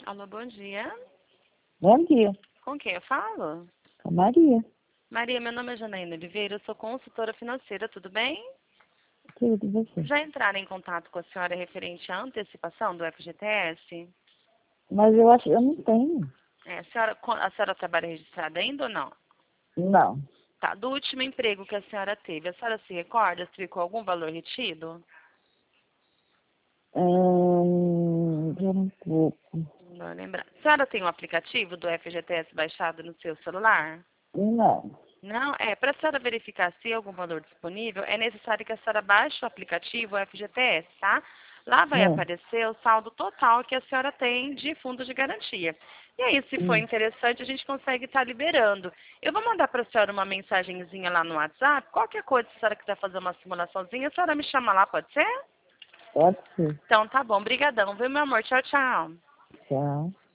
Alô, bom dia. Bom dia, Com quem eu falo? com a Maria. Maria, meu nome é Janaína Oliveira, eu sou consultora financeira, tudo bem? Tudo e você? Já entraram em contato com a senhora referente à antecipação do FGTS? Mas eu acho que eu não tenho. A senhora trabalha registrada ainda ou não? Não. Tá, do último emprego que a senhora teve, a senhora se recorda se ficou algum valor retido? Era um pouco. Não lembrar. A senhora tem um aplicativo do FGTS baixado no seu celular? Não. Não, para a senhora verificar se há algum valor disponível, é necessário que a senhora baixe o aplicativo FGTS, tá? Lá vai Não. aparecer o saldo total que a senhora tem de fundo de garantia. E aí, se for Hum. interessante, a gente consegue estar liberando. Eu vou mandar para a senhora uma mensagenzinha lá no WhatsApp. Qualquer coisa, se a senhora quiser fazer uma simulaçãozinha, a senhora me chama lá, pode ser? Pode ser. Então, tá bom. Brigadão, viu, meu amor? Tchau, tchau. Tchau.